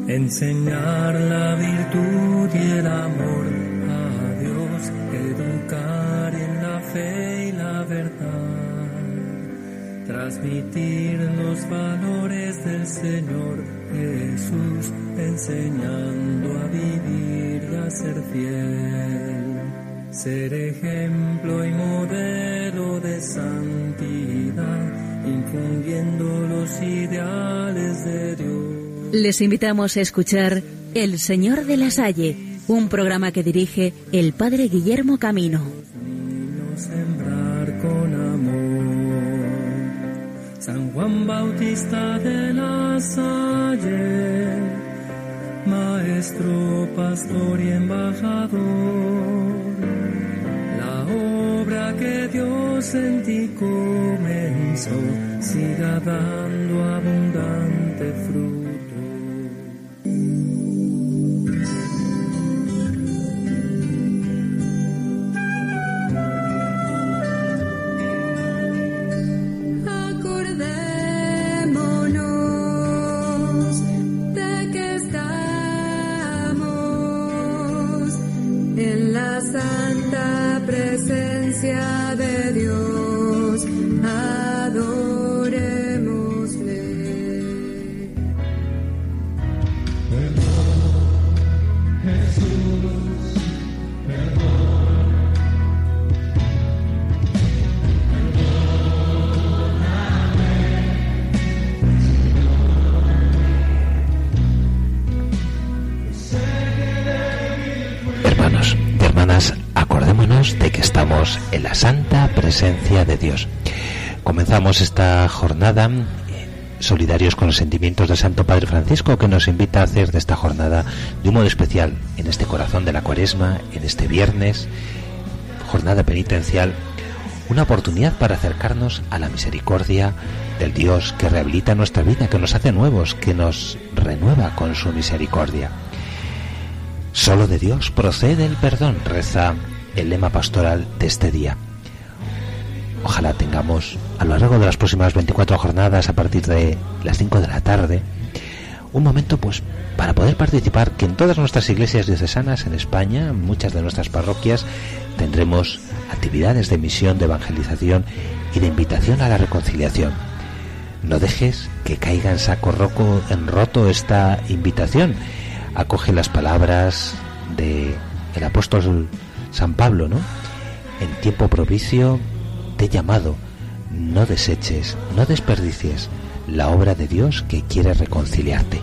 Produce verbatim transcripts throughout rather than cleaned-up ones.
enseñar la virtud y el amor a Dios, educar en la fe y la verdad, transmitir los valores del Señor Jesús, enseñando a vivir y a ser fiel, ser ejemplo y modelo de santidad, infundiendo los ideales de Dios. Les invitamos a escuchar El Señor de la Salle, un programa que dirige el Padre Guillermo Camino. Sembrar con amor. San Juan Bautista de la Salle, maestro, pastor y embajador, la obra que Dios en ti comenzó siga dando abundante fruto. Santa presencia de Dios, adorémosle. Perdón, Jesús, perdón. Hermanos y hermanas, acordémonos de que estamos en la santa presencia de Dios. Comenzamos esta jornada eh, solidarios con los sentimientos del Santo Padre Francisco, que nos invita a hacer de esta jornada de un modo especial, en este corazón de la Cuaresma, en este viernes, jornada penitencial, una oportunidad para acercarnos a la misericordia del Dios que rehabilita nuestra vida, que nos hace nuevos, que nos renueva con su misericordia. Solo de Dios procede el perdón, reza el lema pastoral de este día. Ojalá tengamos a lo largo de las próximas veinticuatro jornadas, a partir de las cinco de la tarde, un momento pues para poder participar, que en todas nuestras iglesias diocesanas en España, en muchas de nuestras parroquias, tendremos actividades de misión, de evangelización y de invitación a la reconciliación. No dejes que caiga en saco roco, en roto esta invitación. Acoge las palabras de el apóstol San Pablo, ¿no? En tiempo propicio te he llamado, no deseches, no desperdicies la obra de Dios que quiere reconciliarte.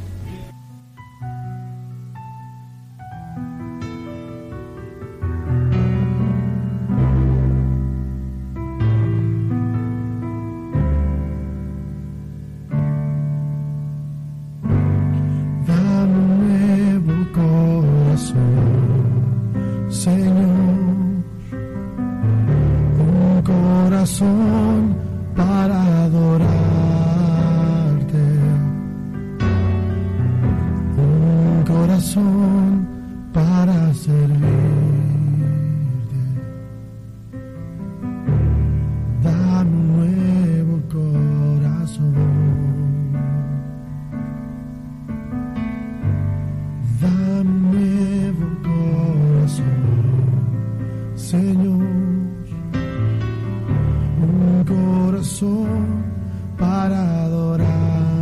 Para adorarte, un corazón para servirte. Dame un nuevo corazón, dame un nuevo corazón, Señor. Un corazón para adorarte,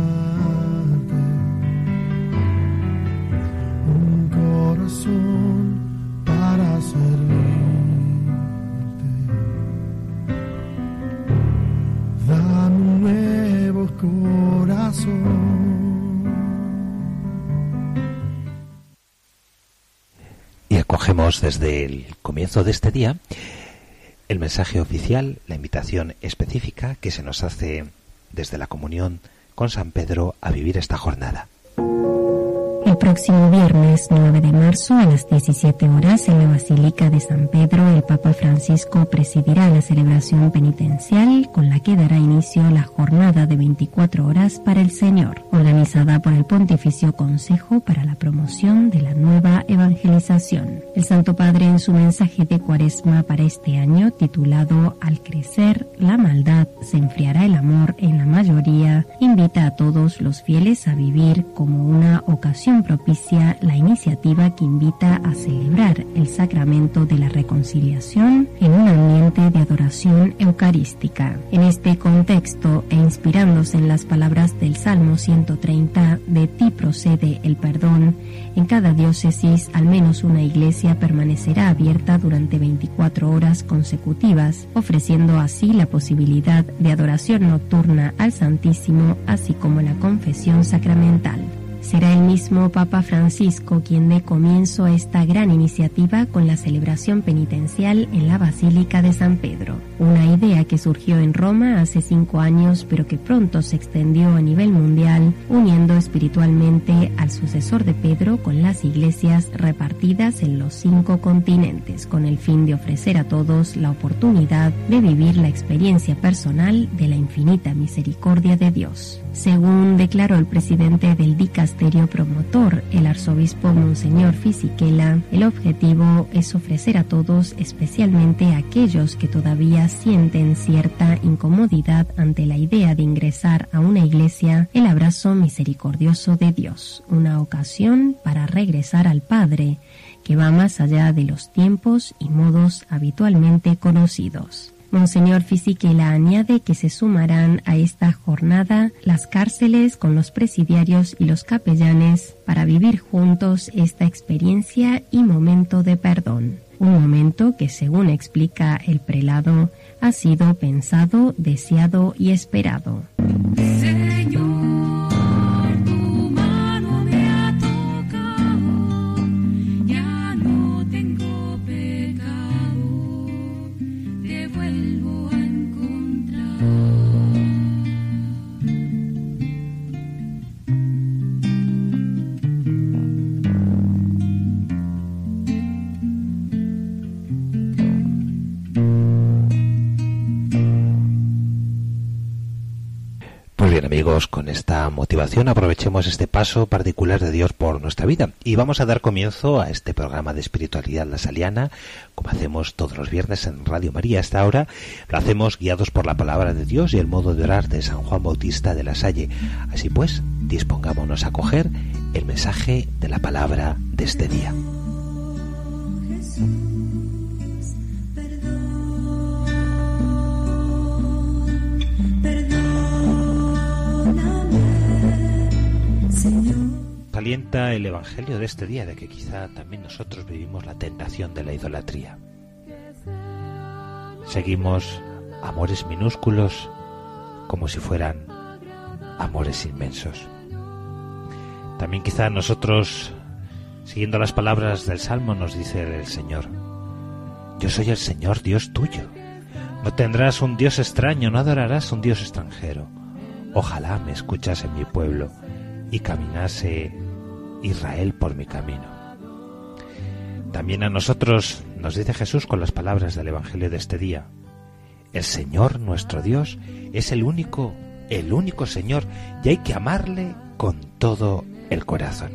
un corazón para servirte. Dame un nuevo corazón. Y acogemos desde el comienzo de este día el mensaje oficial, la invitación específica que se nos hace desde la comunión con San Pedro a vivir esta jornada. El próximo viernes nueve de marzo a las diecisiete horas en la Basílica de San Pedro, el Papa Francisco presidirá la celebración penitencial con la que dará inicio la jornada de veinticuatro horas para el Señor, organizada por el Pontificio Consejo para la Promoción de la Nueva Evangelización. El Santo Padre, en su mensaje de Cuaresma para este año, titulado Al crecer la maldad se enfriará el amor en la mayoría, invita a todos los fieles a vivir como una ocasión propicia la iniciativa que invita a celebrar el sacramento de la reconciliación en un ambiente de adoración eucarística. En este contexto, e inspirándose en las palabras del Salmo ciento treinta, de ti procede el perdón, en cada diócesis al menos una iglesia permanecerá abierta durante veinticuatro horas consecutivas, ofreciendo así la posibilidad de adoración nocturna al Santísimo, así como la confesión sacramental. Será el mismo Papa Francisco quien dé comienzo a esta gran iniciativa con la celebración penitencial en la Basílica de San Pedro, una idea que surgió en Roma hace cinco años pero que pronto se extendió a nivel mundial, uniendo espiritualmente al sucesor de Pedro con las iglesias repartidas en los cinco continentes, con el fin de ofrecer a todos la oportunidad de vivir la experiencia personal de la infinita misericordia de Dios. Según declaró el presidente del dicasterio promotor, el arzobispo Monseñor Fisichella, el objetivo es ofrecer a todos, especialmente a aquellos que todavía sienten cierta incomodidad ante la idea de ingresar a una iglesia, el abrazo misericordioso de Dios, una ocasión para regresar al Padre, que va más allá de los tiempos y modos habitualmente conocidos. Monseñor Fisichella añade que se sumarán a esta jornada las cárceles con los presidiarios y los capellanes para vivir juntos esta experiencia y momento de perdón. Un momento que, según explica el prelado, ha sido pensado, deseado y esperado. Señor. Amigos, con esta motivación aprovechemos este paso particular de Dios por nuestra vida y vamos a dar comienzo a este programa de espiritualidad lasaliana, como hacemos todos los viernes en Radio María. Hasta ahora lo hacemos guiados por la palabra de Dios y el modo de orar de San Juan Bautista de la Salle. Así pues, dispongámonos a coger el mensaje de la palabra de este día. Alienta el Evangelio de este día de que quizá también nosotros vivimos la tentación de la idolatría. Seguimos amores minúsculos como si fueran amores inmensos. También quizá nosotros, siguiendo las palabras del Salmo, nos dice el Señor: yo soy el Señor Dios tuyo. No tendrás un Dios extraño, no adorarás un Dios extranjero. Ojalá me escuchase mi pueblo y caminase Israel por mi camino. También a nosotros nos dice Jesús con las palabras del Evangelio de este día: el Señor nuestro Dios es el único, el único Señor, y hay que amarle con todo el corazón.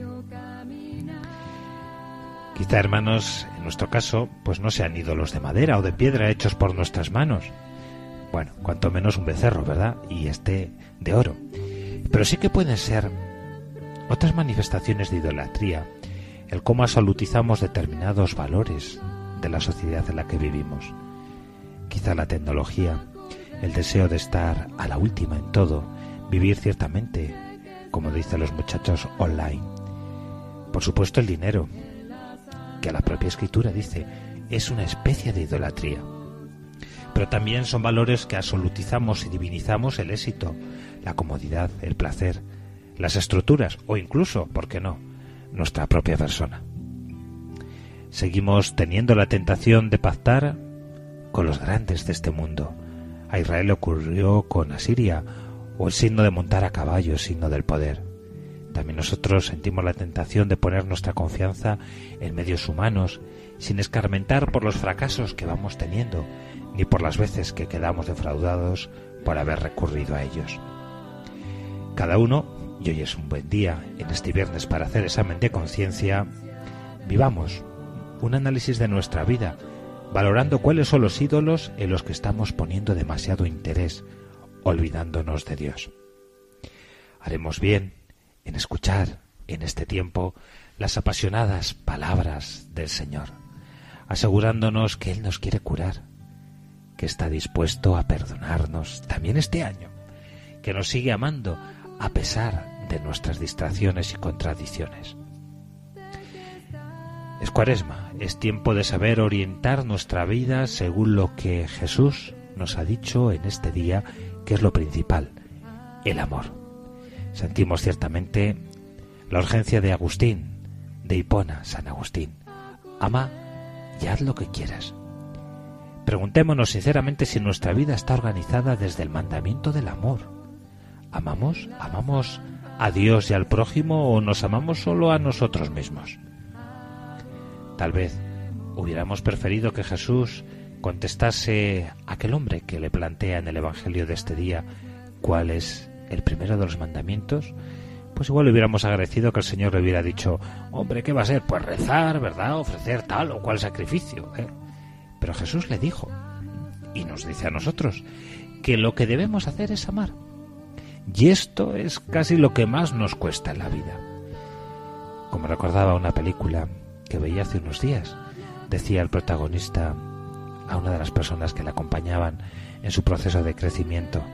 Quizá, hermanos, en nuestro caso, pues no sean ídolos de madera o de piedra hechos por nuestras manos. Bueno, cuanto menos un becerro, ¿verdad? Y este de oro. Pero sí que pueden ser otras manifestaciones de idolatría, el cómo absolutizamos determinados valores de la sociedad en la que vivimos. Quizá la tecnología, el deseo de estar a la última en todo, vivir ciertamente, como dicen los muchachos, online. Por supuesto el dinero, que la propia Escritura dice, es una especie de idolatría. Pero también son valores que absolutizamos y divinizamos el éxito, la comodidad, el placer, las estructuras o incluso, ¿por qué no?, nuestra propia persona. Seguimos teniendo la tentación de pactar con los grandes de este mundo. A Israel le ocurrió con Asiria, o el signo de montar a caballo, signo del poder. También nosotros sentimos la tentación de poner nuestra confianza en medios humanos, sin escarmentar por los fracasos que vamos teniendo, ni por las veces que quedamos defraudados por haber recurrido a ellos. Cada uno, y hoy es un buen día en este viernes para hacer examen de conciencia, vivamos un análisis de nuestra vida, valorando cuáles son los ídolos en los que estamos poniendo demasiado interés, olvidándonos de Dios. Haremos bien en escuchar en este tiempo las apasionadas palabras del Señor, asegurándonos que Él nos quiere curar, que está dispuesto a perdonarnos también este año, que nos sigue amando a pesar de nuestras distracciones y contradicciones. Es Cuaresma, es tiempo de saber orientar nuestra vida según lo que Jesús nos ha dicho en este día, que es lo principal, el amor. Sentimos ciertamente la urgencia de Agustín, de Hipona, San Agustín. Ama y haz lo que quieras. Preguntémonos sinceramente si nuestra vida está organizada desde el mandamiento del amor. ¿Amamos? ¿Amamos a Dios y al prójimo o nos amamos solo a nosotros mismos? Tal vez hubiéramos preferido que Jesús contestase a aquel hombre que le plantea en el Evangelio de este día cuál es el primero de los mandamientos. Pues igual le hubiéramos agradecido que el Señor le hubiera dicho: hombre, ¿qué va a ser? Pues rezar, ¿verdad? Ofrecer tal o cual sacrificio, ¿eh? Pero Jesús le dijo, y nos dice a nosotros, que lo que debemos hacer es amar. Y esto es casi lo que más nos cuesta en la vida. Como recordaba una película que veía hace unos días, decía el protagonista a una de las personas que le acompañaban en su proceso de crecimiento: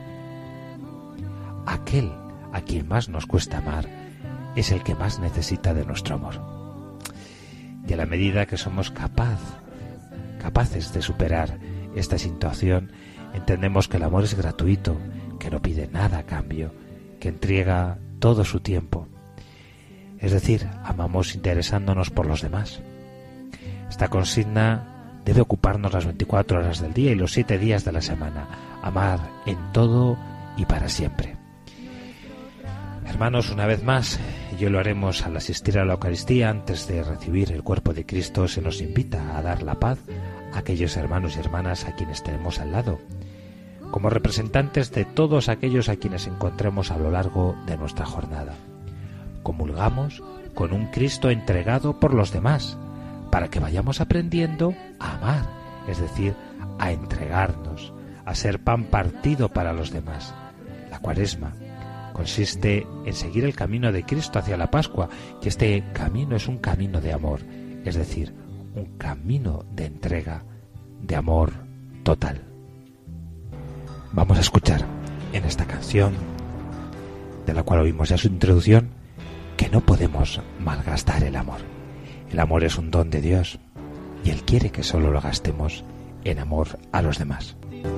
aquel a quien más nos cuesta amar es el que más necesita de nuestro amor. Y a la medida que somos capaz, capaces de superar esta situación, entendemos que el amor es gratuito, que no pide nada a cambio, que entrega todo su tiempo. Es decir, amamos interesándonos por los demás. Esta consigna debe ocuparnos las veinticuatro horas del día y los siete días de la semana. Amar en todo y para siempre. Hermanos, una vez más, y hoy lo haremos al asistir a la Eucaristía, antes de recibir el cuerpo de Cristo, se nos invita a dar la paz a aquellos hermanos y hermanas a quienes tenemos al lado, como representantes de todos aquellos a quienes encontremos a lo largo de nuestra jornada. Comulgamos con un Cristo entregado por los demás, para que vayamos aprendiendo a amar, es decir, a entregarnos, a ser pan partido para los demás. La Cuaresma consiste en seguir el camino de Cristo hacia la Pascua, y este camino es un camino de amor, es decir, un camino de entrega, de amor total. Vamos a escuchar en esta canción, de la cual oímos ya su introducción, que no podemos malgastar el amor. El amor es un don de Dios y Él quiere que solo lo gastemos en amor a los demás.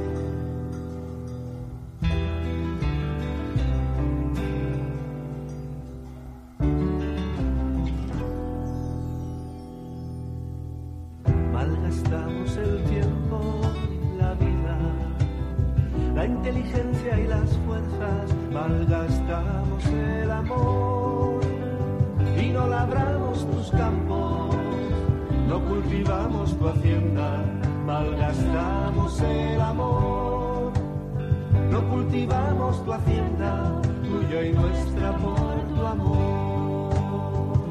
Malgastamos el tiempo, la vida, la inteligencia y las fuerzas, malgastamos el amor y no labramos tus campos, no cultivamos tu hacienda, malgastamos el amor, no cultivamos tu hacienda, tuya y nuestra por tu amor.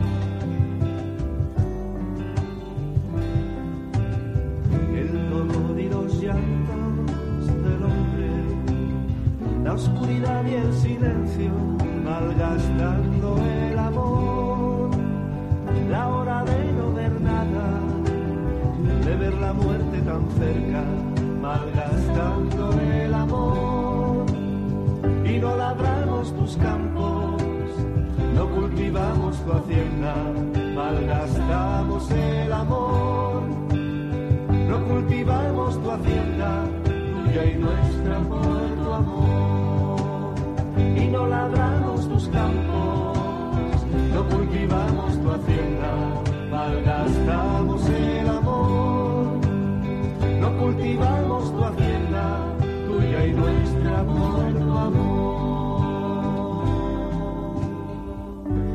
El dolor y los llantos del hombre, la oscuridad y el silencio, malgastando el amor, la hora de no ver nada, de ver la muerte tan cerca, malgastando el amor, y no labramos tus campos, no cultivamos tu hacienda, malgastamos el amor, no cultivamos tu hacienda, tuya y nuestra por tu amor, y no labramos tus campos, no cultivamos tu hacienda, malgastamos el amor, no cultivamos tu hacienda, tuya y nuestra por tu amor.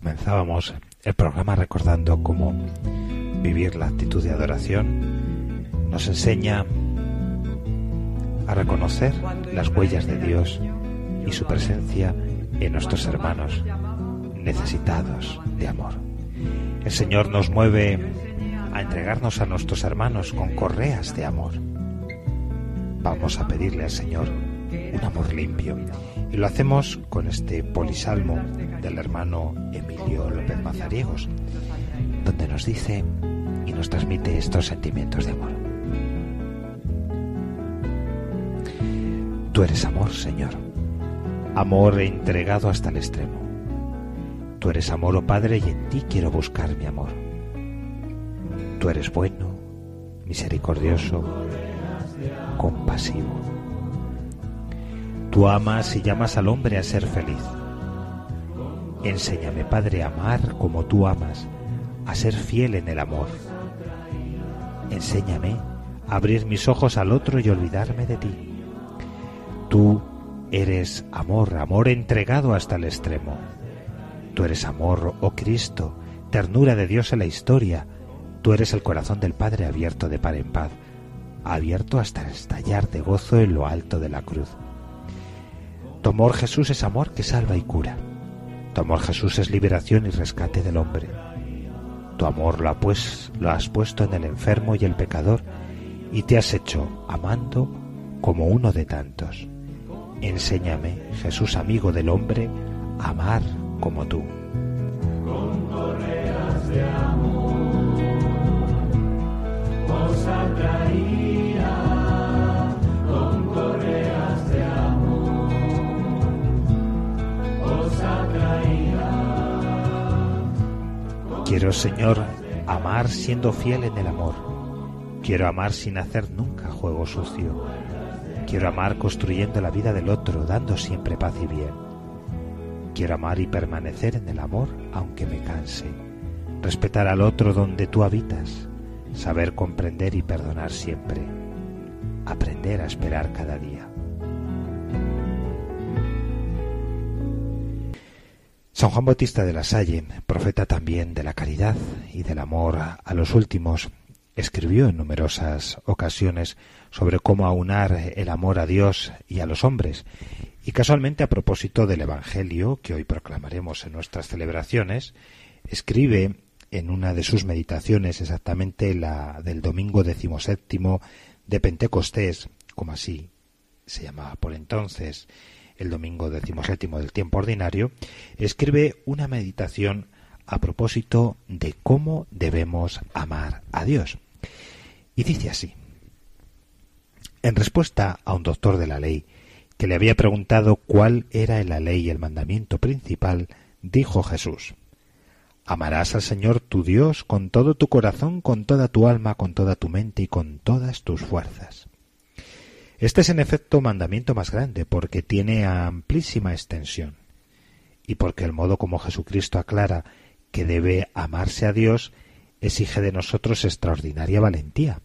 Comenzábamos el programa recordando cómo vivir la actitud de adoración nos enseña a reconocer las huellas de Dios y su presencia en nuestros hermanos necesitados de amor. El Señor nos mueve a entregarnos a nuestros hermanos con correas de amor. Vamos a pedirle al Señor un amor limpio, y lo hacemos con este polisalmo del hermano Emilio López Mazariegos, donde nos dice y nos transmite estos sentimientos de amor. Tú eres amor, Señor, amor entregado hasta el extremo. Tú eres amor, oh Padre, y en ti quiero buscar mi amor. Tú eres bueno, misericordioso, compasivo. Tú amas y llamas al hombre a ser feliz. Enséñame, Padre, a amar como tú amas, a ser fiel en el amor. Enséñame a abrir mis ojos al otro y olvidarme de ti. Tú eres amor, amor entregado hasta el extremo. Tú eres amor, oh Cristo, ternura de Dios en la historia. Tú eres el corazón del Padre abierto de par en par, abierto hasta estallar de gozo en lo alto de la cruz. Tu amor, Jesús, es amor que salva y cura. Tu amor, Jesús, es liberación y rescate del hombre. Tu amor lo, ha pues, lo has puesto en el enfermo y el pecador, y te has hecho amando como uno de tantos. Enséñame, Jesús, amigo del hombre, a amar como tú. Con correas de amor os atraía, con correas de amor os atraía. Quiero, Señor, amar siendo fiel en el amor. Quiero amar sin hacer nunca juego sucio. Quiero amar construyendo la vida del otro, dando siempre paz y bien. Quiero amar y permanecer en el amor aunque me canse. Respetar al otro donde tú habitas. Saber comprender y perdonar siempre. Aprender a esperar cada día. San Juan Bautista de la Salle, profeta también de la caridad y del amor a los últimos, escribió en numerosas ocasiones sobre cómo aunar el amor a Dios y a los hombres. Y casualmente, a propósito del Evangelio que hoy proclamaremos en nuestras celebraciones, escribe en una de sus meditaciones, exactamente la del domingo decimoséptimo de Pentecostés, como así se llamaba por entonces, el domingo decimoséptimo del tiempo ordinario, escribe una meditación a propósito de cómo debemos amar a Dios. Y dice así: en respuesta a un doctor de la ley que le había preguntado cuál era en la ley y el mandamiento principal, dijo Jesús: amarás al Señor tu Dios con todo tu corazón, con toda tu alma, con toda tu mente y con todas tus fuerzas. Este es en efecto mandamiento más grande, porque tiene amplísima extensión, y porque el modo como Jesucristo aclara que debe amarse a Dios exige de nosotros extraordinaria valentía.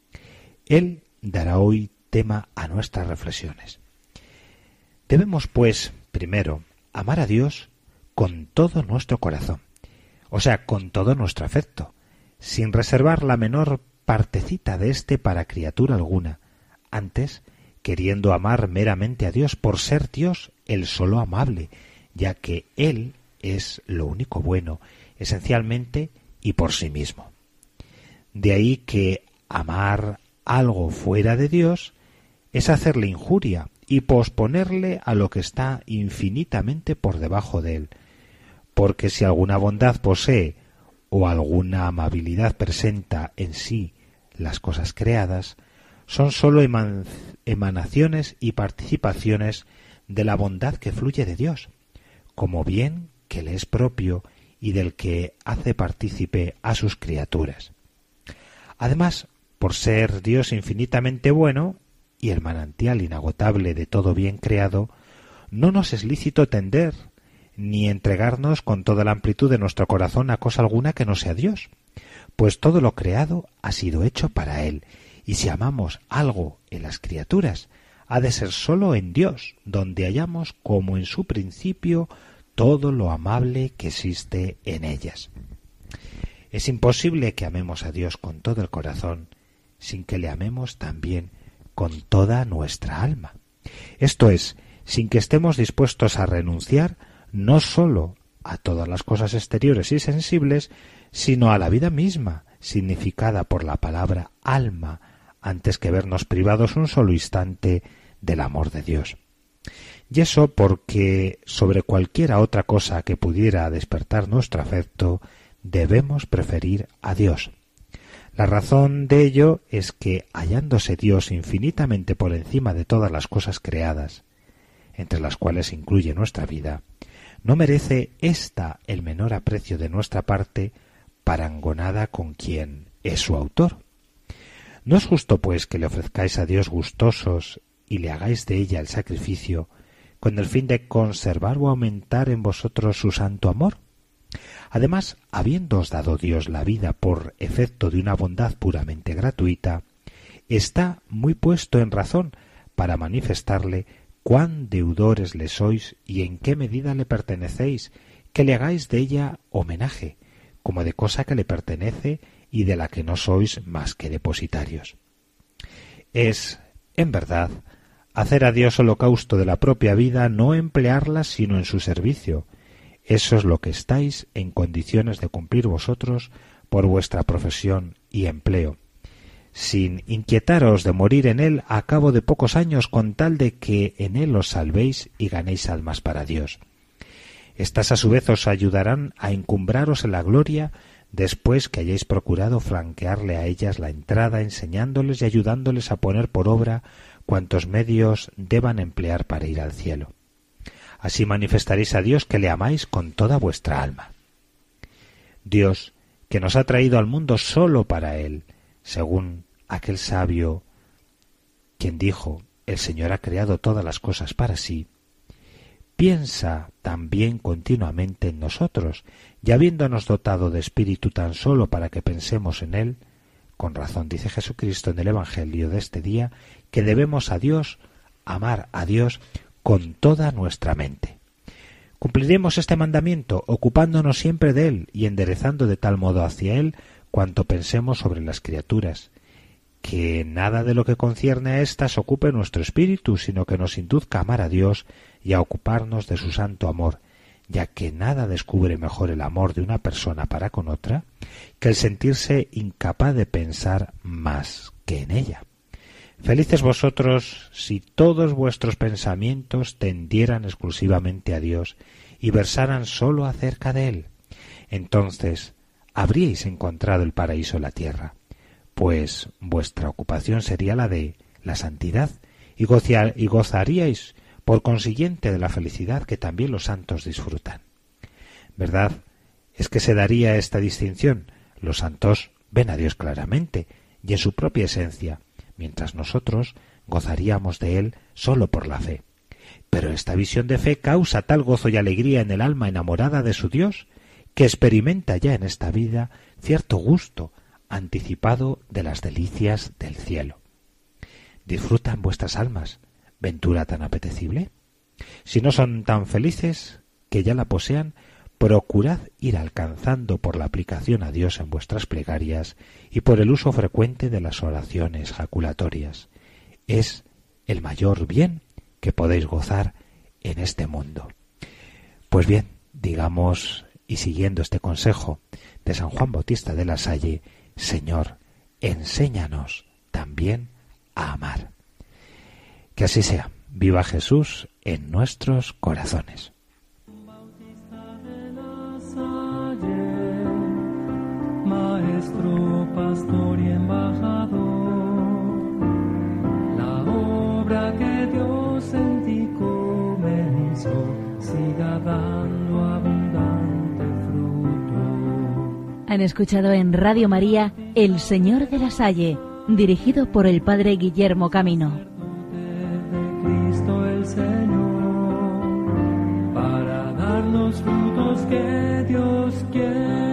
Él dará hoy tema a nuestras reflexiones. Debemos, pues, primero, amar a Dios con todo nuestro corazón, o sea, con todo nuestro afecto, sin reservar la menor partecita de éste para criatura alguna, antes queriendo amar meramente a Dios por ser Dios el solo amable, ya que Él es lo único bueno, esencialmente y por sí mismo. De ahí que amar algo fuera de Dios es hacerle injuria y posponerle a lo que está infinitamente por debajo de él, porque si alguna bondad posee o alguna amabilidad presenta en sí las cosas creadas, son sólo eman- emanaciones y participaciones de la bondad que fluye de Dios, como bien que le es propio y del que hace partícipe a sus criaturas. Además, por ser Dios infinitamente bueno y el manantial inagotable de todo bien creado, no nos es lícito tender ni entregarnos con toda la amplitud de nuestro corazón a cosa alguna que no sea Dios, pues todo lo creado ha sido hecho para Él, y si amamos algo en las criaturas, ha de ser sólo en Dios, donde hallamos como en su principio todo lo amable que existe en ellas. Es imposible que amemos a Dios con todo el corazón sin que le amemos también con toda nuestra alma. Esto es, sin que estemos dispuestos a renunciar no sólo a todas las cosas exteriores y sensibles, sino a la vida misma, significada por la palabra alma, antes que vernos privados un solo instante del amor de Dios. Y eso porque sobre cualquiera otra cosa que pudiera despertar nuestro afecto, debemos preferir a Dios. La razón de ello es que, hallándose Dios infinitamente por encima de todas las cosas creadas, entre las cuales incluye nuestra vida, no merece ésta el menor aprecio de nuestra parte parangonada con quien es su autor. ¿No es justo, pues, que le ofrezcáis a Dios gustosos y le hagáis de ella el sacrificio, con el fin de conservar o aumentar en vosotros su santo amor? Además, habiéndoos dado Dios la vida por efecto de una bondad puramente gratuita, está muy puesto en razón para manifestarle cuán deudores le sois y en qué medida le pertenecéis, que le hagáis de ella homenaje, como de cosa que le pertenece y de la que no sois más que depositarios. Es, en verdad, hacer a Dios holocausto de la propia vida, no emplearla sino en su servicio. Eso es lo que estáis en condiciones de cumplir vosotros por vuestra profesión y empleo, sin inquietaros de morir en él a cabo de pocos años, con tal de que en él os salvéis y ganéis almas para Dios. Estas a su vez os ayudarán a encumbraros en la gloria después que hayáis procurado franquearle a ellas la entrada, enseñándoles y ayudándoles a poner por obra cuantos medios deban emplear para ir al cielo. Así manifestaréis a Dios que le amáis con toda vuestra alma. Dios, que nos ha traído al mundo solo para Él, según aquel sabio quien dijo, el Señor ha creado todas las cosas para sí, piensa también continuamente en nosotros, y habiéndonos dotado de espíritu tan solo para que pensemos en Él, con razón dice Jesucristo en el Evangelio de este día, que debemos a Dios, amar a Dios con toda nuestra mente. Cumpliremos este mandamiento ocupándonos siempre de Él y enderezando de tal modo hacia Él cuanto pensemos sobre las criaturas, que nada de lo que concierne a éstas ocupe nuestro espíritu, sino que nos induzca a amar a Dios y a ocuparnos de su santo amor, ya que nada descubre mejor el amor de una persona para con otra que el sentirse incapaz de pensar más que en ella. Felices vosotros si todos vuestros pensamientos tendieran exclusivamente a Dios y versaran sólo acerca de Él. Entonces habríais encontrado el paraíso en la tierra, pues vuestra ocupación sería la de la santidad y, goza- y gozaríais por consiguiente de la felicidad que también los santos disfrutan. Verdad es que se daría esta distinción. Los santos ven a Dios claramente y en su propia esencia, mientras nosotros gozaríamos de Él sólo por la fe. Pero esta visión de fe causa tal gozo y alegría en el alma enamorada de su Dios, que experimenta ya en esta vida cierto gusto anticipado de las delicias del cielo. ¿Disfrutan vuestras almas ventura tan apetecible? Si no son tan felices que ya la posean, procurad ir alcanzando por la aplicación a Dios en vuestras plegarias y por el uso frecuente de las oraciones jaculatorias. Es el mayor bien que podéis gozar en este mundo. Pues bien, digamos, y siguiendo este consejo de San Juan Bautista de la Salle, Señor, enséñanos también a amar. Que así sea. Viva Jesús en nuestros corazones. Maestro, pastor y embajador, la obra que Dios en ti comenzó, siga dando abundante fruto. Han escuchado en Radio María El Señor de la Salle, dirigido por el Padre Guillermo Camino. Cristo el Señor, para dar los frutos que Dios quiere.